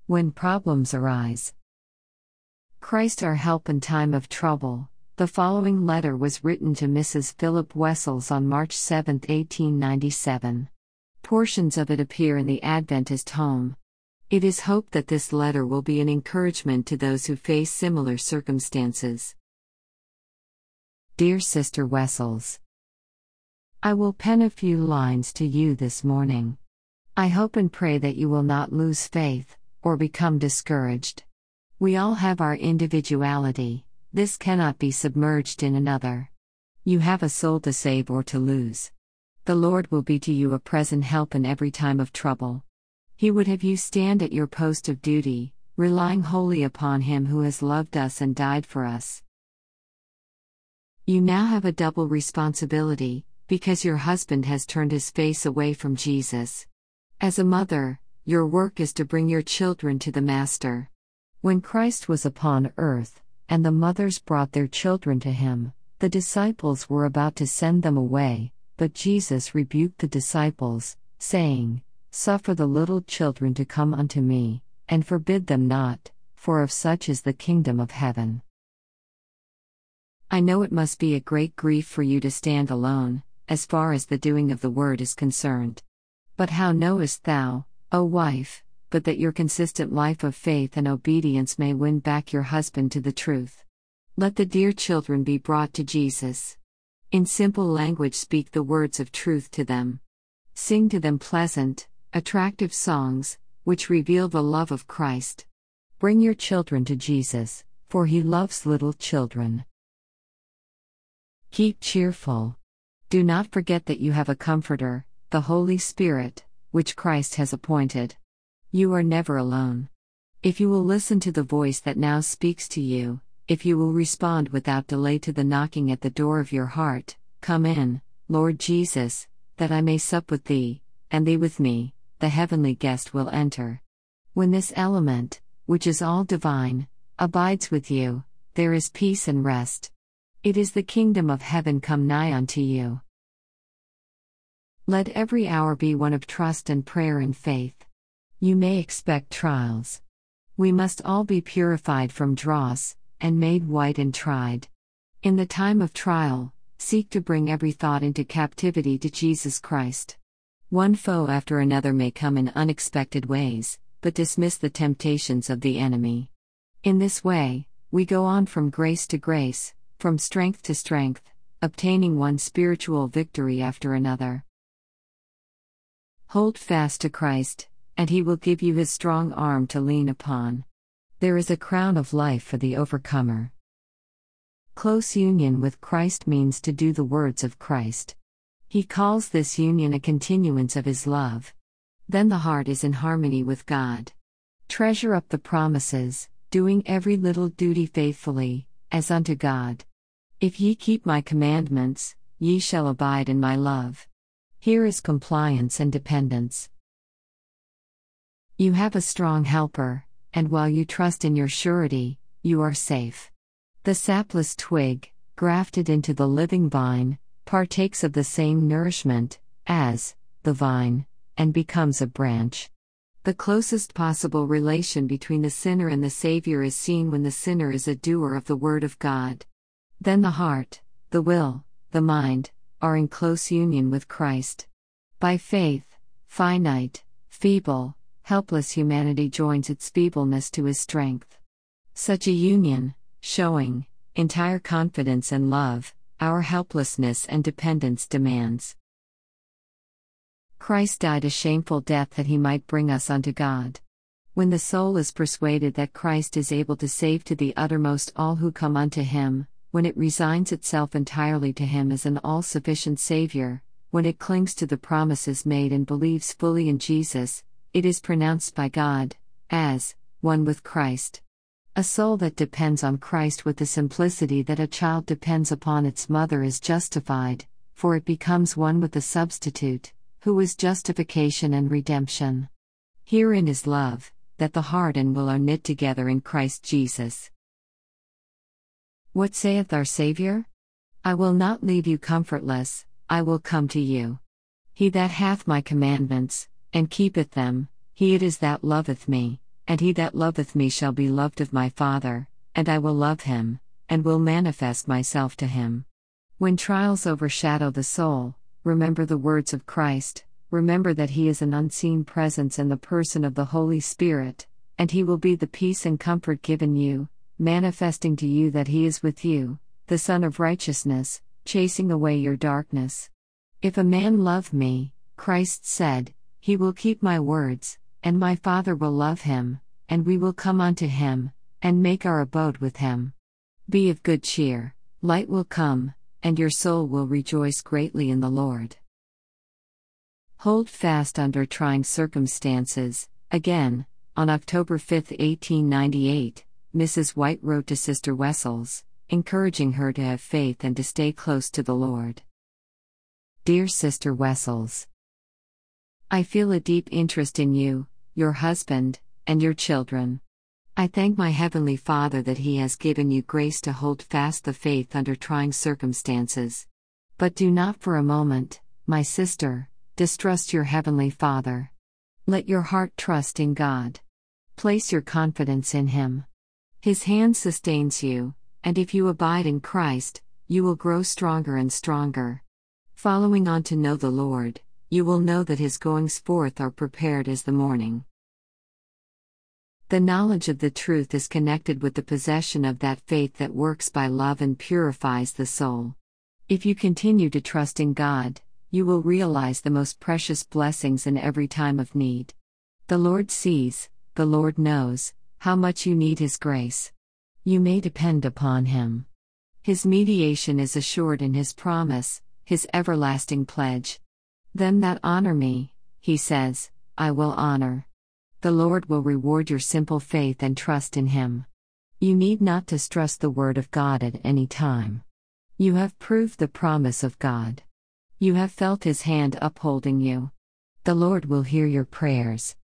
When problems arise. Christ our help in time of trouble. The following letter was written to Mrs. Philip Wessels on March 7, 1897. Portions of it appear in the Adventist Home. It is hoped that this letter will be an encouragement to those who face similar circumstances. Dear Sister Wessels, I will pen a few lines to you this morning. I hope and pray that you will not lose faith, or become discouraged. We all have our individuality, this cannot be submerged in another. You have a soul to save or to lose. The Lord will be to you a present help in every time of trouble. He would have you stand at your post of duty, relying wholly upon Him who has loved us and died for us. You now have a double responsibility, because your husband has turned his face away from Jesus. As a mother, your work is to bring your children to the Master. When Christ was upon earth, and the mothers brought their children to Him, the disciples were about to send them away, but Jesus rebuked the disciples, saying, "Suffer the little children to come unto me, and forbid them not, for of such is the kingdom of heaven." I know it must be a great grief for you to stand alone, as far as the doing of the word is concerned. But how knowest thou, O wife, but that your consistent life of faith and obedience may win back your husband to the truth? Let the dear children be brought to Jesus. In simple language speak the words of truth to them. Sing to them pleasant, attractive songs, which reveal the love of Christ. Bring your children to Jesus, for He loves little children. Keep cheerful. Do not forget that you have a Comforter, the Holy Spirit, which Christ has appointed. You are never alone. If you will listen to the voice that now speaks to you, if you will respond without delay to the knocking at the door of your heart, "Come in, Lord Jesus, that I may sup with Thee, and Thee with me," the heavenly guest will enter. When this element, which is all divine, abides with you, there is peace and rest. It is the kingdom of heaven come nigh unto you. Let every hour be one of trust and prayer and faith. You may expect trials. We must all be purified from dross, and made white and tried. In the time of trial, seek to bring every thought into captivity to Jesus Christ. One foe after another may come in unexpected ways, but dismiss the temptations of the enemy. In this way, we go on from grace to grace, from strength to strength, obtaining one spiritual victory after another. Hold fast to Christ, and He will give you His strong arm to lean upon. There is a crown of life for the overcomer. Close union with Christ means to do the words of Christ. He calls this union a continuance of His love. Then the heart is in harmony with God. Treasure up the promises, doing every little duty faithfully, as unto God. If ye keep my commandments, ye shall abide in my love. Here is compliance and dependence. You have a strong helper, and while you trust in your surety, you are safe. The sapless twig, grafted into the living vine, partakes of the same nourishment as the vine, and becomes a branch. The closest possible relation between the sinner and the Savior is seen when the sinner is a doer of the Word of God. Then the heart, the will, the mind, are in close union with Christ. By faith, finite, feeble, helpless humanity joins its feebleness to His strength. Such a union, showing entire confidence and love, our helplessness and dependence demands. Christ died a shameful death that He might bring us unto God. When the soul is persuaded that Christ is able to save to the uttermost all who come unto Him, when it resigns itself entirely to Him as an all-sufficient Savior, when it clings to the promises made and believes fully in Jesus, it is pronounced by God as one with Christ. A soul that depends on Christ with the simplicity that a child depends upon its mother is justified, for it becomes one with the substitute, who is justification and redemption. Herein is love, that the heart and will are knit together in Christ Jesus. What saith our Saviour? I will not leave you comfortless, I will come to you. He that hath my commandments, and keepeth them, he it is that loveth me, And he that loveth me shall be loved of my Father, and I will love him, and will manifest myself to him. When trials overshadow the soul, remember the words of Christ, remember that he is an unseen presence in the person of the Holy Spirit, and he will be the peace and comfort given you, manifesting to you that he is with you, the Son of Righteousness, chasing away your darkness. If a man love me, Christ said, he will keep my words, and my Father will love him, and we will come unto him, and make our abode with him. Be of good cheer, light will come, and your soul will rejoice greatly in the Lord. Hold fast under trying circumstances. Again, on October 5, 1898, Mrs. White wrote to Sister Wessels, encouraging her to have faith and to stay close to the Lord. Dear Sister Wessels, I feel a deep interest in you, your husband, and your children. I thank my Heavenly Father that He has given you grace to hold fast the faith under trying circumstances. But do not for a moment, my sister, distrust your Heavenly Father. Let your heart trust in God. Place your confidence in Him. His hand sustains you, and if you abide in Christ, you will grow stronger and stronger. Following on to know the Lord, you will know that His goings forth are prepared as the morning. The knowledge of the truth is connected with the possession of that faith that works by love and purifies the soul. If you continue to trust in God, you will realize the most precious blessings in every time of need. The Lord sees, the Lord knows, how much you need His grace. You may depend upon Him. His mediation is assured in His promise, His everlasting pledge. Them that honor me, He says, I will honor. The Lord will reward your simple faith and trust in Him. You need not distrust the Word of God at any time. You have proved the promise of God. You have felt His hand upholding you. The Lord will hear your prayers.